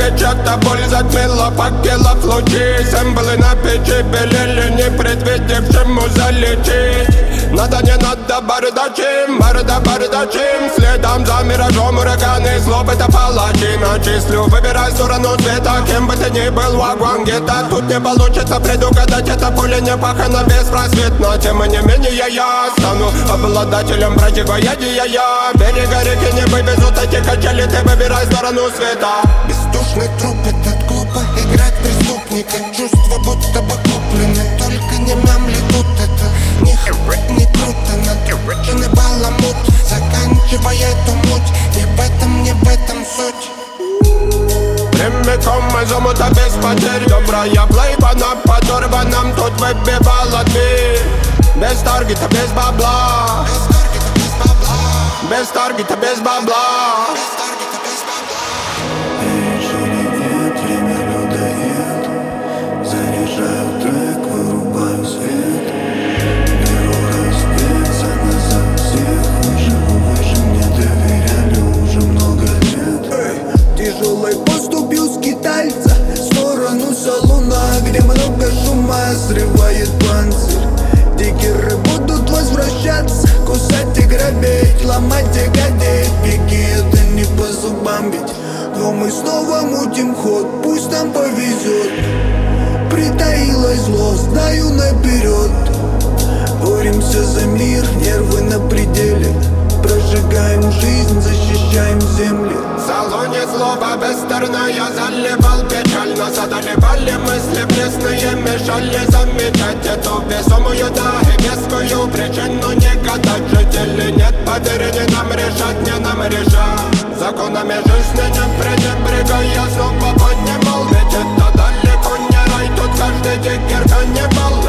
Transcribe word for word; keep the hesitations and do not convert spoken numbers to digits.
Чья-то боль затмила факелов лучи. Символы на печи белели, не предвидевшему залететь. Надо, не надо, бардачим, барда, бардачим. Следом за миражом ураганы, злоб это палачи. Начислю, выбирай сторону света. Кем бы ты ни был, вагон где-то. Тут не получится предугадать, это пуля не пахана беспросветно. Тем не менее я стану обладателем противоядия я. Берега реки не вывезут эти качели, ты выбирай сторону света. Бездушный труп, этот глупо играть преступника. Чувства будто бы куплены, только не мямли тут. Это ни хера не круто, накрученный баламут. Заканчивая эту муть, и в этом, не в этом суть. Прямиком из омута без потерь. Добрая плейба на подорванном тут выбивала дверь. Без таргета, без бабла. Без таргета, без бабла. Решили нет, время людоед. Заряжаю трек, вырубаю свет. Беру разбег, назад всех. Выживу, выше мне доверяли уже много лет. Эй, тяжелой поступью скитальца в сторону салона, где много шума срывает панцирь. Дикеры будут возвращаться, кусать и грабить, ломать и гадить. Беги, это не по зубам ведь. Но мы снова мутим ход, пусть нам повезет. Притаилось зло, знаю наперед. Боремся за мир, нервы на пределе. Прожигаем жизнь, защищаем земли. В салоне злоба бестерная заливал печаль. Нас одолевали мысли пресные, мешали замечать эту весомую, да и вескую причину не гадать. Жители нет, поверь, не нам решать, не нам решать. Законами жизни не пренебрегая, снова поднимал. Ведь это далеко не рай, тут каждый дикер каннибал.